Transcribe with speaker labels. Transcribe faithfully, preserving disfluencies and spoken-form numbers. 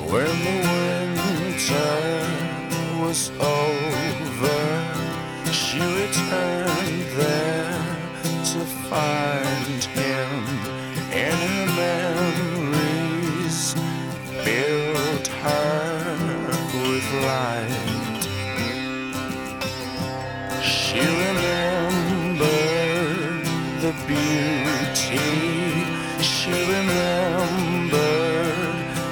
Speaker 1: When the winter was over, she returned there to find him, and her memories filled her with light. She remembered the beauty, she remembered